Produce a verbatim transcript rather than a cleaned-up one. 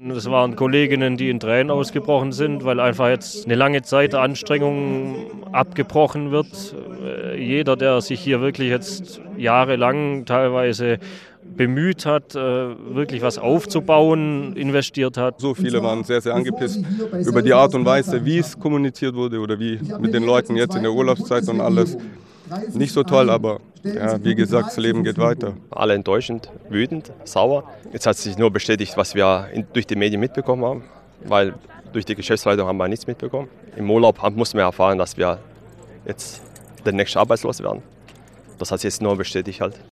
Das waren Kolleginnen, die in Tränen ausgebrochen sind, weil einfach jetzt eine lange Zeit der Anstrengung abgebrochen wird. Jeder, der sich hier wirklich jetzt jahrelang teilweise bemüht hat, wirklich was aufzubauen, investiert hat. So viele waren sehr, sehr angepisst über die Art und Weise, wie es kommuniziert wurde oder wie mit den Leuten jetzt in der Urlaubszeit und alles. Nicht so toll, aber ja, wie gesagt, das Leben geht weiter. Alle enttäuschend, wütend, sauer. Jetzt hat sich nur bestätigt, was wir in, durch die Medien mitbekommen haben, weil durch die Geschäftsleitung haben wir nichts mitbekommen. Im Urlaub mussten wir erfahren, dass wir jetzt demnächst arbeitslos werden. Das hat sich jetzt nur bestätigt halt.